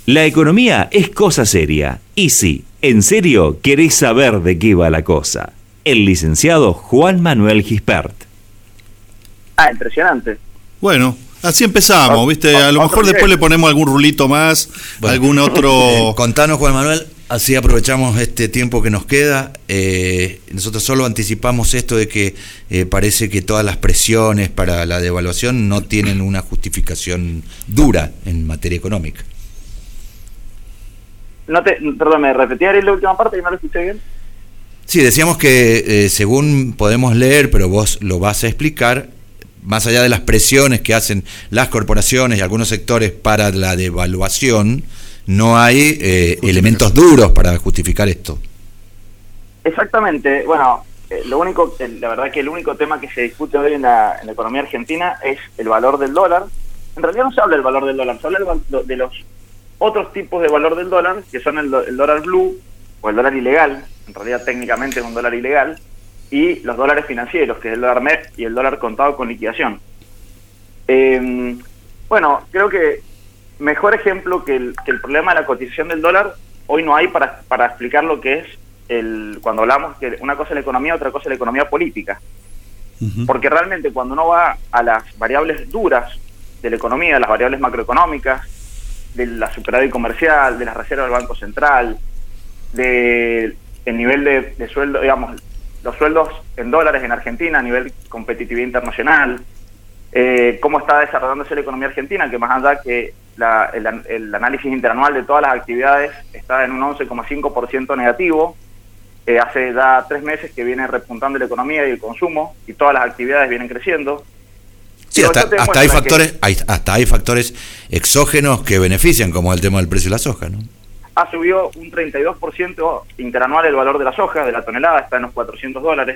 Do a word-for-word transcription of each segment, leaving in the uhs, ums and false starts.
La economía es cosa seria. Y si, en serio, querés saber de qué va la cosa. El licenciado Juan Manuel Gispert. Ah, impresionante. Bueno, así empezamos, o, ¿viste? A lo mejor después le ponemos algún rulito más, bueno, algún otro... Eh, contanos, Juan Manuel, así aprovechamos este tiempo que nos queda. Eh, nosotros solo anticipamos esto de que eh, parece que todas las presiones para la devaluación no tienen una justificación dura en materia económica. No te, perdón, ¿me repetías la última parte que no lo escuché bien? Sí, decíamos que eh, según podemos leer, pero vos lo vas a explicar, más allá de las presiones que hacen las corporaciones y algunos sectores para la devaluación, no hay eh, elementos duros para justificar esto. Exactamente. Bueno, eh, lo único, la verdad que el único tema que se discute hoy en la, en la economía argentina es el valor del dólar. En realidad no se habla del valor del dólar, se habla del, de los otros tipos de valor del dólar, que son el, el dólar blue o el dólar ilegal, en realidad técnicamente es un dólar ilegal, y los dólares financieros, que es el dólar M E P y el dólar contado con liquidación. Eh, bueno, creo que mejor ejemplo que el, que el problema de la cotización del dólar, hoy no hay para, para explicar lo que es, el cuando hablamos que una cosa es la economía, otra cosa es la economía política. Uh-huh. Porque realmente cuando uno va a las variables duras de la economía, las variables macroeconómicas, de la superávit comercial, de las reservas del Banco Central, de el nivel de, de sueldo, digamos, los sueldos en dólares en Argentina a nivel competitividad internacional, eh, cómo está desarrollándose la economía argentina, que más allá que la, el, el análisis interanual de todas las actividades está en un once coma cinco por ciento negativo, eh, hace ya tres meses que viene repuntando la economía y el consumo, y todas las actividades vienen creciendo. Sí, hasta, hasta hay factores, que, hay, hasta hay factores exógenos que benefician, como el tema del precio de la soja, ¿no? Ha subido un treinta y dos por ciento interanual el valor de la soja, de la tonelada, está en los cuatrocientos dólares.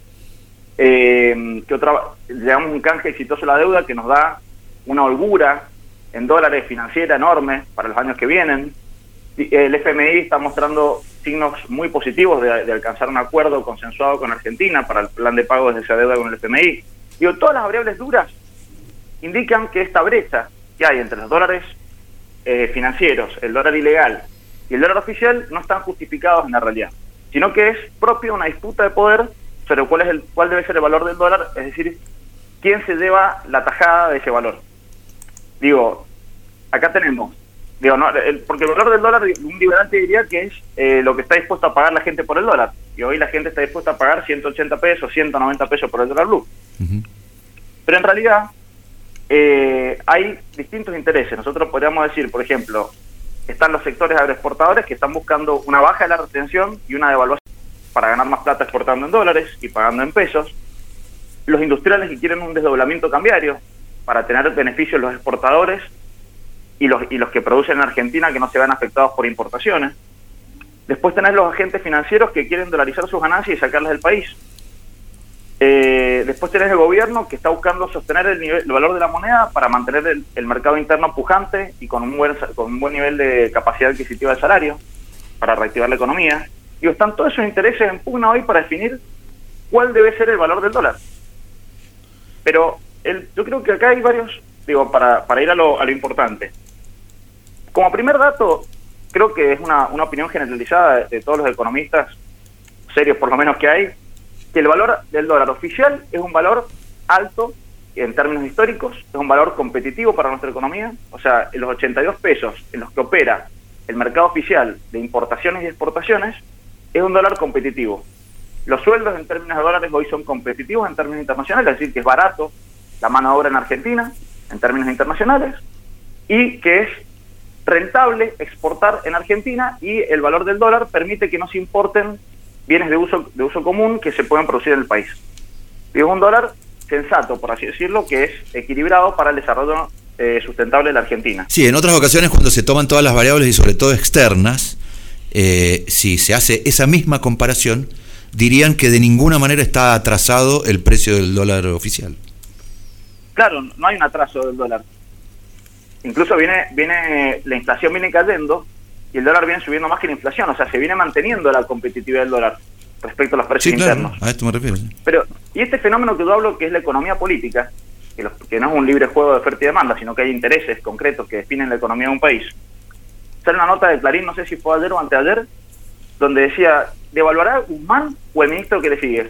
Eh, que otra, llevamos un canje exitoso a la deuda que nos da una holgura en dólares financiera enorme para los años que vienen. El F M I está mostrando signos muy positivos de, de alcanzar un acuerdo consensuado con Argentina para el plan de pago de esa deuda con el F M I. Digo, todas las variables duras indican que esta brecha que hay entre los dólares eh, financieros, el dólar ilegal y el dólar oficial no están justificados en la realidad, sino que es propio una disputa de poder sobre cuál es el cuál debe ser el valor del dólar, es decir, quién se lleva la tajada de ese valor. Digo, acá tenemos, digo, no, el, porque el valor del dólar, un liberal te diría que es eh, lo que está dispuesto a pagar la gente por el dólar, y hoy la gente está dispuesta a pagar ciento ochenta pesos, ciento noventa pesos por el dólar blue. Uh-huh. Pero en realidad eh, hay distintos intereses. Nosotros podríamos decir, por ejemplo, están los sectores agroexportadores que están buscando una baja de la retención y una devaluación para ganar más plata exportando en dólares y pagando en pesos. Los industriales que quieren un desdoblamiento cambiario para tener beneficios los exportadores y los, y los que producen en Argentina, que no se vean afectados por importaciones. Después tenés los agentes financieros que quieren dolarizar sus ganancias y sacarlas del país. Eh, después tenés el gobierno que está buscando sostener el, nivel, el valor de la moneda para mantener el, el mercado interno pujante y con un buen con un buen nivel de capacidad adquisitiva del salario para reactivar la economía. Y están todos esos intereses en pugna hoy para definir cuál debe ser el valor del dólar. Pero el, yo creo que acá hay varios, digo, para, para ir a lo, a lo importante. Como primer dato, creo que es una, una opinión generalizada de, de todos los economistas serios, por lo menos que hay, que el valor del dólar oficial es un valor alto en términos históricos, es un valor competitivo para nuestra economía. O sea, en los ochenta y dos pesos en los que opera el mercado oficial de importaciones y exportaciones, es un dólar competitivo. Los sueldos en términos de dólares hoy son competitivos en términos internacionales, es decir, que es barato la mano de obra en Argentina en términos internacionales y que es rentable exportar en Argentina, y el valor del dólar permite que no se importen bienes de uso de uso común que se pueden producir en el país. Y es un dólar sensato, por así decirlo, que es equilibrado para el desarrollo eh, sustentable de la Argentina. Sí, en otras ocasiones cuando se toman todas las variables y sobre todo externas, eh, si se hace esa misma comparación, dirían que de ninguna manera está atrasado el precio del dólar oficial. Claro, no hay un atraso del dólar. Incluso viene viene la inflación viene cayendo y el dólar viene subiendo más que la inflación, o sea, se viene manteniendo la competitividad del dólar respecto a los precios sí, claro, internos. A esto me refiero. Sí. Pero, y este fenómeno que yo hablo, que es la economía política, que, los, que no es un libre juego de oferta y demanda, sino que hay intereses concretos que definen la economía de un país, sale una nota de Clarín, no sé si fue ayer o anteayer, donde decía, ¿devaluará Guzmán o el ministro que le sigue?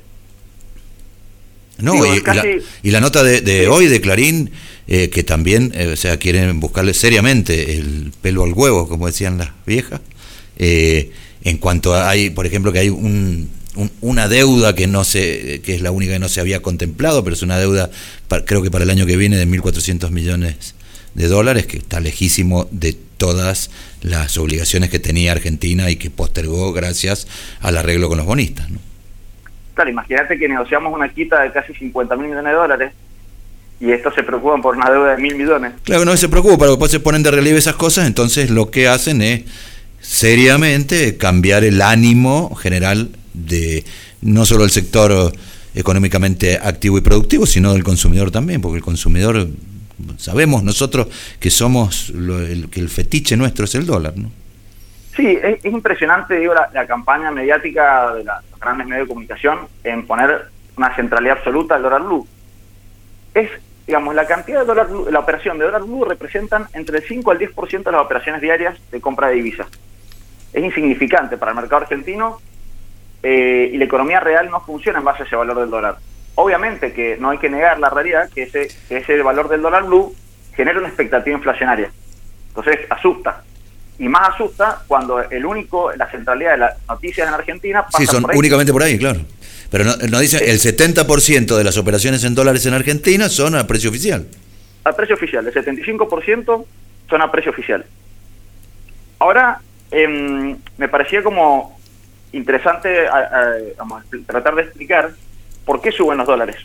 No, Digo, y, casi... y, la, y la nota de, de sí. hoy de Clarín, eh, que también, eh, o sea, quieren buscarle seriamente el pelo al huevo, como decían las viejas, eh, en cuanto a, hay, por ejemplo, que hay un, un, una deuda que no se, que es la única que no se había contemplado, pero es una deuda, para, creo que para el año que viene, de mil cuatrocientos millones de dólares, que está lejísimo de todas las obligaciones que tenía Argentina y que postergó gracias al arreglo con los bonistas, ¿no? Claro, imagínate que negociamos una quita de casi cincuenta mil millones de dólares y estos se preocupan por una deuda de mil millones. Claro, no se preocupa, pero después se ponen de relieve esas cosas, entonces lo que hacen es seriamente cambiar el ánimo general de no solo el sector económicamente activo y productivo, sino del consumidor también, porque el consumidor, sabemos nosotros que somos, lo, el, que el fetiche nuestro es el dólar, ¿no? Sí, es, es impresionante, digo, la, la campaña mediática de la, los grandes medios de comunicación en poner una centralidad absoluta al dólar blue. Es, digamos, la cantidad de dólar blue, la operación de dólar blue representan entre el cinco al diez por ciento de las operaciones diarias de compra de divisas. Es insignificante para el mercado argentino eh, y la economía real no funciona en base a ese valor del dólar. Obviamente que no hay que negar la realidad que ese, que ese valor del dólar blue genera una expectativa inflacionaria. Entonces asusta. Y más asusta cuando el único, la centralidad de las noticias en Argentina pasa sí, son por ahí. Únicamente por ahí, claro. Pero no, no dice, el setenta por ciento de las operaciones en dólares en Argentina son a precio oficial. A precio oficial, el setenta y cinco por ciento son a precio oficial. Ahora, eh, me parecía como interesante a, a, vamos, tratar de explicar por qué suben los dólares.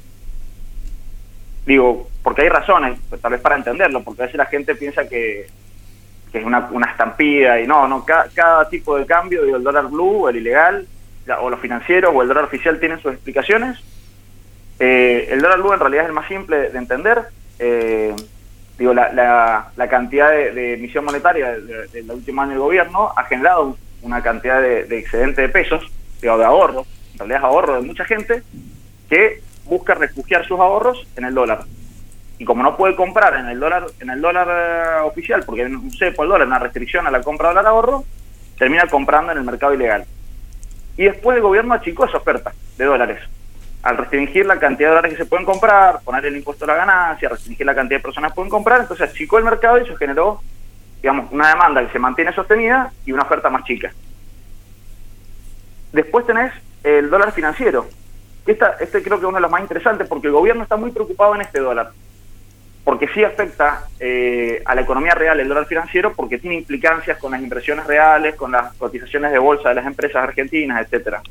Digo, porque hay razones, tal vez para entenderlo, porque a veces la gente piensa que que es una, una estampida, y no, no cada, cada tipo de cambio, digo, el dólar blue, el ilegal, o los financieros, o el dólar oficial tienen sus explicaciones. Eh, el dólar blue en realidad es el más simple de entender. Eh, digo, la, la, la cantidad de, de emisión monetaria del último año del gobierno ha generado una cantidad de, de excedente de pesos, digo, de ahorro, en realidad es ahorro de mucha gente, que busca refugiar sus ahorros en el dólar. Y como no puede comprar en el dólar en el dólar uh, oficial, porque hay un cepo al dólar, una restricción a la compra de dólar ahorro, termina comprando en el mercado ilegal. Y después el gobierno achicó esa oferta de dólares. Al restringir la cantidad de dólares que se pueden comprar, poner el impuesto a la ganancia, restringir la cantidad de personas que pueden comprar, entonces achicó el mercado y eso generó, digamos, una demanda que se mantiene sostenida y una oferta más chica. Después tenés el dólar financiero. Esta, este creo que es uno de los más interesantes porque el gobierno está muy preocupado en este dólar. Porque sí afecta eh, a la economía real el dólar financiero, porque tiene implicancias con las inversiones reales, con las cotizaciones de bolsa de las empresas argentinas, etcétera.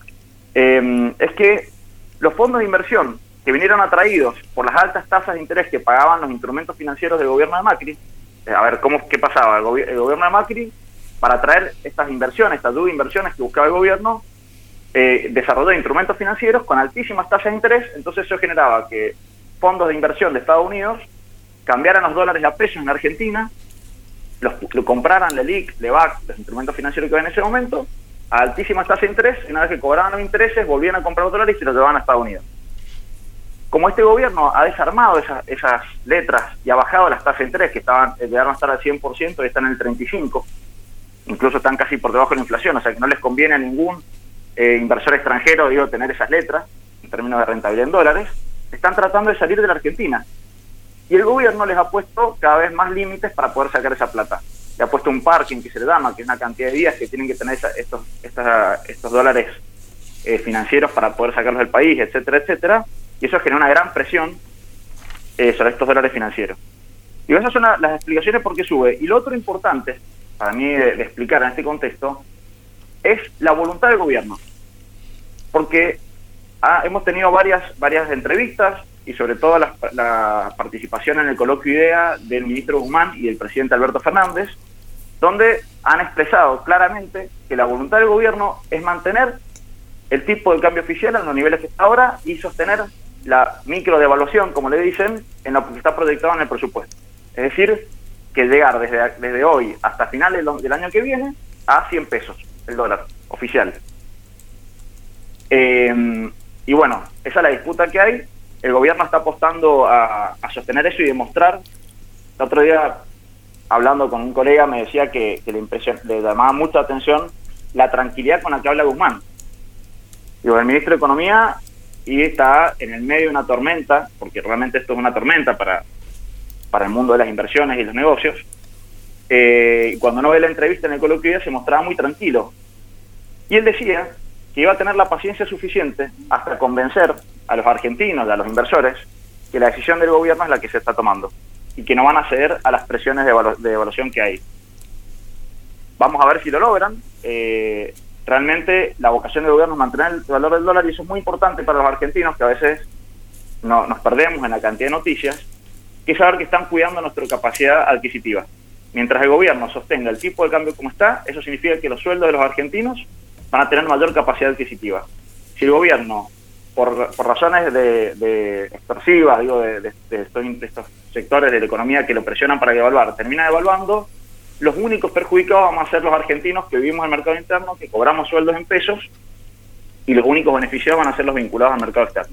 Eh, es que los fondos de inversión que vinieron atraídos por las altas tasas de interés que pagaban los instrumentos financieros del gobierno de Macri, eh, a ver, ¿cómo qué pasaba? El, gobi- el gobierno de Macri, para atraer estas inversiones, estas dudas inversiones que buscaba el gobierno, eh, desarrolló instrumentos financieros con altísimas tasas de interés, entonces eso generaba que fondos de inversión de Estados Unidos cambiaran los dólares a pesos en Argentina, los, lo compraran la L I C, Levac, los instrumentos financieros que había en ese momento, a altísimas tasas de interés, y una vez que cobraban los intereses, volvían a comprar los dólares y se los llevaban a Estados Unidos. Como este gobierno ha desarmado esas, esas letras y ha bajado las tasas de interés, que estaban llegaron a estar al cien por ciento y están en el treinta y cinco por ciento, incluso están casi por debajo de la inflación, o sea que no les conviene a ningún eh, inversor extranjero, digo, tener esas letras, en términos de rentabilidad en dólares, están tratando de salir de la Argentina. Y el gobierno les ha puesto cada vez más límites para poder sacar esa plata. Le ha puesto un parking que se le llama, que es una cantidad de días que tienen que tener esa, estos, esta, estos dólares eh, financieros para poder sacarlos del país, etcétera, etcétera. Y eso genera una gran presión eh, sobre estos dólares financieros. Y esas son la, las explicaciones por qué sube. Y lo otro importante, para mí, de, de explicar en este contexto, es la voluntad del gobierno. Porque Ah, hemos tenido varias varias entrevistas y sobre todo la, la participación en el coloquio IDEA del ministro Guzmán y del presidente Alberto Fernández, donde han expresado claramente que la voluntad del gobierno es mantener el tipo de cambio oficial en los niveles que está ahora y sostener la microdevaluación, como le dicen, en lo que está proyectado en el presupuesto. Es decir, que llegar desde, desde hoy hasta finales del año que viene a cien pesos el dólar oficial. Eh, y bueno, esa es la disputa que hay. El gobierno está apostando a, a sostener eso y demostrar. El otro día hablando con un colega, me decía que, que le, impresion, le llamaba mucha atención la tranquilidad con la que habla Guzmán. Digo, el ministro de Economía y está en el medio de una tormenta, porque realmente esto es una tormenta para, para el mundo de las inversiones y los negocios. Eh, y cuando uno ve la entrevista en el coloquio se mostraba muy tranquilo. Y él decía que iba a tener la paciencia suficiente hasta convencer a los argentinos, a los inversores, que la decisión del gobierno es la que se está tomando y que no van a ceder a las presiones de, evalu- de evaluación que hay. Vamos a ver si lo logran. Eh, realmente la vocación del gobierno es mantener el valor del dólar y eso es muy importante para los argentinos, que a veces no, nos perdemos en la cantidad de noticias, que es saber que están cuidando nuestra capacidad adquisitiva. Mientras el gobierno sostenga el tipo de cambio como está, eso significa que los sueldos de los argentinos van a tener mayor capacidad adquisitiva. Si el gobierno, por, por razones de, de extorsivas, digo, de, de, de, estos, de estos sectores de la economía que lo presionan para devaluar, termina devaluando, los únicos perjudicados vamos a ser los argentinos que vivimos en el mercado interno, que cobramos sueldos en pesos, y los únicos beneficiados van a ser los vinculados al mercado externo.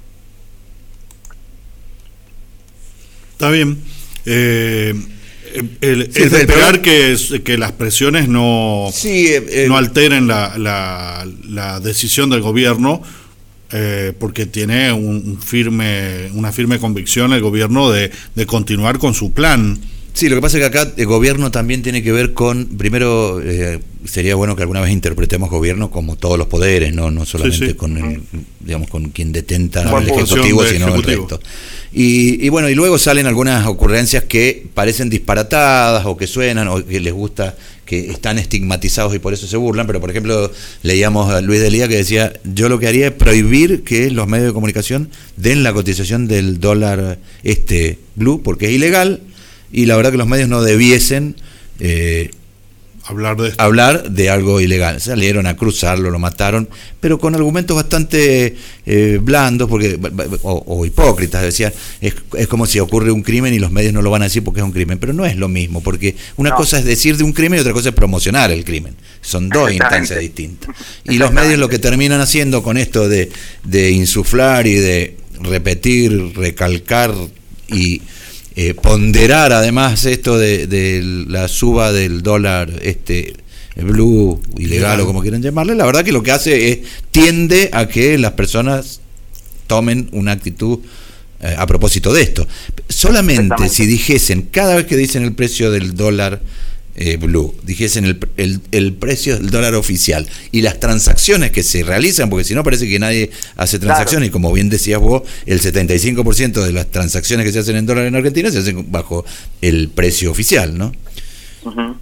Está bien. Eh, el, sí, es de esperar que, que las presiones no, sí, eh, no alteren la, la, la decisión del gobierno, eh, porque tiene un, un firme una firme convicción el gobierno de, de continuar con su plan. Sí, lo que pasa es que acá el gobierno también tiene que ver con, primero, eh, sería bueno que alguna vez interpretemos gobierno como todos los poderes, no no solamente sí, sí. con el, digamos, con quien detenta no, el ejecutivo, sino ejecutivo. El resto. Y, y bueno, y luego salen algunas ocurrencias que parecen disparatadas o que suenan o que les gusta, que están estigmatizados y por eso se burlan, pero por ejemplo leíamos a Luis Delía que decía, yo lo que haría es prohibir que los medios de comunicación den la cotización del dólar este blue, porque es ilegal. Y la verdad que los medios no debiesen eh, hablar de esto. hablar de algo ilegal. Salieron a cruzarlo, lo mataron, pero con argumentos bastante eh, blandos porque o, o hipócritas. Decían, es, es como si ocurre un crimen y los medios no lo van a decir porque es un crimen, pero no es lo mismo, porque una no. cosa es decir de un crimen y otra cosa es promocionar el crimen. Son dos instancias distintas. Y los medios lo que terminan haciendo con esto de, de insuflar y de repetir, recalcar y Eh, ponderar además esto de, de la suba del dólar este blue ilegal o como quieran llamarle, la verdad que lo que hace es tiende a que las personas tomen una actitud eh, a propósito de esto. Solamente si dijesen, cada vez que dicen el precio del dólar eh, blue, dijesen el, el, el precio del dólar oficial y las transacciones que se realizan, porque si no parece que nadie hace transacciones, claro. Y como bien decías vos, el setenta y cinco por ciento de las transacciones que se hacen en dólar en Argentina se hacen bajo el precio oficial, ¿no? Uh-huh.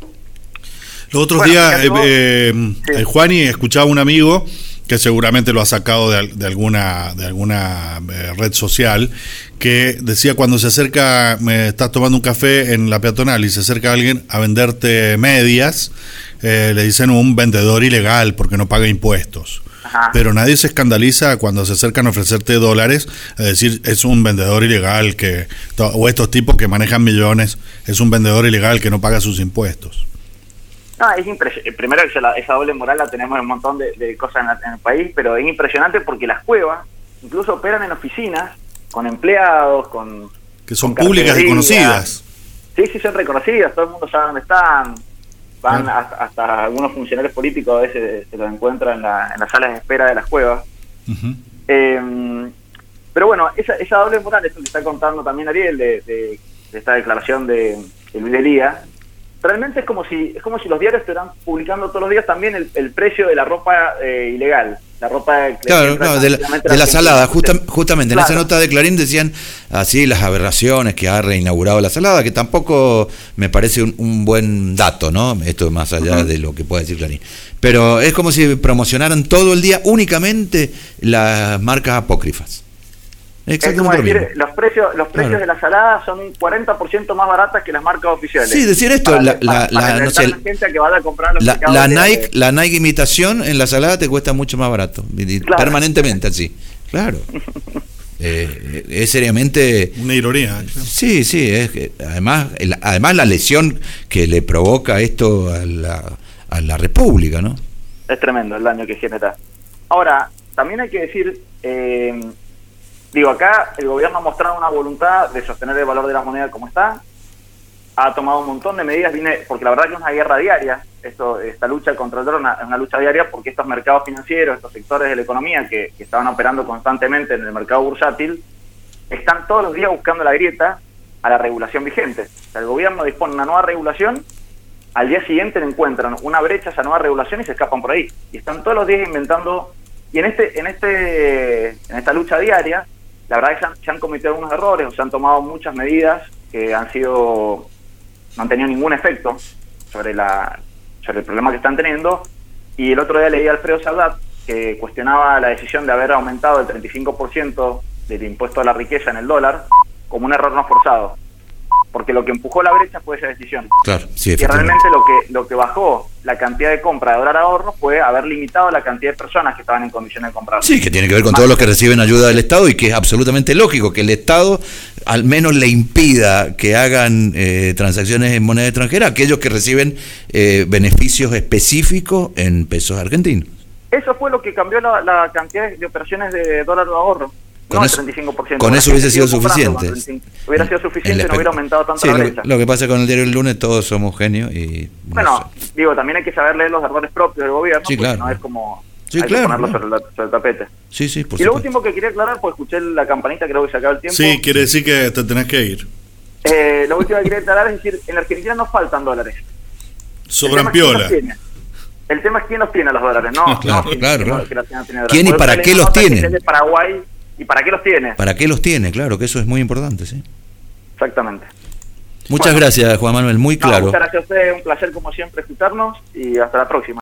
Los otros bueno, días, eh, eh, sí. Juani, escuchaba a un amigo que seguramente lo ha sacado de, de alguna de alguna eh, red social, que decía, cuando se acerca, me estás tomando un café en la peatonal y se acerca alguien a venderte medias, eh, le dicen un vendedor ilegal porque no paga impuestos. Ajá. Pero nadie se escandaliza cuando se acercan a ofrecerte dólares, a decir, es un vendedor ilegal, que o estos tipos que manejan millones, es un vendedor ilegal que no paga sus impuestos. No, es impresionante. Primero, esa, esa doble moral la tenemos en un montón de, de cosas en, la, en el país, pero es impresionante porque las cuevas incluso operan en oficinas con empleados, con que son con públicas y conocidas. Sí, sí, son reconocidas, todo el mundo sabe dónde están. Van ah. hasta, hasta algunos funcionarios políticos a veces se los encuentran en, la, en las salas de espera de las cuevas. Uh-huh. Eh, pero bueno, esa, esa doble moral, esto que está contando también Ariel, de, de, de esta declaración de, de Luis Delía, realmente es como si es como si los diarios estuvieran publicando todos los días también el, el precio de la ropa eh, ilegal, la ropa de, claro, claro, de la, de la salada, justa, justamente claro. En esa nota de Clarín decían así las aberraciones que ha reinaugurado la salada, que tampoco me parece un, un buen dato, ¿no? Esto más allá uh-huh. de lo que pueda decir Clarín, pero es como si promocionaran todo el día únicamente las marcas apócrifas. Exactamente. Es como decir, los precios los precios claro. de la salada son un cuarenta por ciento más baratas que las marcas oficiales. Sí, decir esto, para, la, para, la, para la, no sé, la gente que vaya a comprar los la, la Nike, de... la Nike imitación en la salada te cuesta mucho más barato, claro. Permanentemente así. Claro. eh, es seriamente una ironía. Claro. Sí, sí, es que además el, además la lesión que le provoca esto a la a la República, ¿no? Es tremendo el daño que genera. Ahora, también hay que decir eh, Digo, acá el gobierno ha mostrado una voluntad de sostener el valor de la moneda como está. ha tomado un montón de medidas, viene, porque la verdad que es una guerra diaria, esto, esta lucha contra el dólar es una lucha diaria, porque estos mercados financieros, estos sectores de la economía que, que estaban operando constantemente en el mercado bursátil, están todos los días buscando la grieta a la regulación vigente. O sea, el gobierno dispone una nueva regulación, al día siguiente le encuentran una brecha a esa nueva regulación y se escapan por ahí. Y están todos los días inventando, y en este, en este, en esta lucha diaria, la verdad es que se han, se han cometido algunos errores, o se han tomado muchas medidas que han sido, no han tenido ningún efecto sobre la, sobre el problema que están teniendo. Y el otro día leí a Alfredo Sardat, que cuestionaba la decisión de haber aumentado el treinta y cinco por ciento del impuesto a la riqueza en el dólar como un error no forzado, porque lo que empujó la brecha fue esa decisión. Claro, sí, y realmente lo que lo que bajó la cantidad de compra de dólar ahorro fue haber limitado la cantidad de personas que estaban en condiciones de comprar. Sí, que tiene que ver con Más todos los que reciben ayuda del Estado, y que es absolutamente lógico que el Estado al menos le impida que hagan eh, transacciones en moneda extranjera a aquellos que reciben eh, beneficios específicos en pesos argentinos. Eso fue lo que cambió la, la cantidad de operaciones de dólar de ahorro. Con, no eso, el treinta y cinco por ciento. con eso hubiese sido suficiente. Hubiera sido suficiente y no hubiera aumentado tanto sí, la lo, brecha. Lo que pasa con el diario del lunes, todos somos genios y... Bueno, no sé. digo, también hay que saber leer los errores propios del gobierno, sí, porque claro. no es como... Sí, hay claro, que ponerlo claro. sobre, la, sobre el tapete. Sí, sí, por y supuesto. lo último que quería aclarar, pues escuché la campanita, creo que se acaba el tiempo. Sí, quiere decir que te tenés que ir. Eh, lo último que quería aclarar es decir, en la Argentina no faltan dólares. Sobran piola. El tema es quién los tiene los dólares, ¿no? Claro, no, claro. no, claro. ¿Quién, ¿Quién y para qué los tiene? De Paraguay, ¿y para qué los tiene? ¿Para qué los tiene? Claro, que eso es muy importante, sí. Exactamente. Muchas bueno, gracias, Juan Manuel, muy claro. No, muchas gracias a ustedes, un placer como siempre escucharnos y hasta la próxima.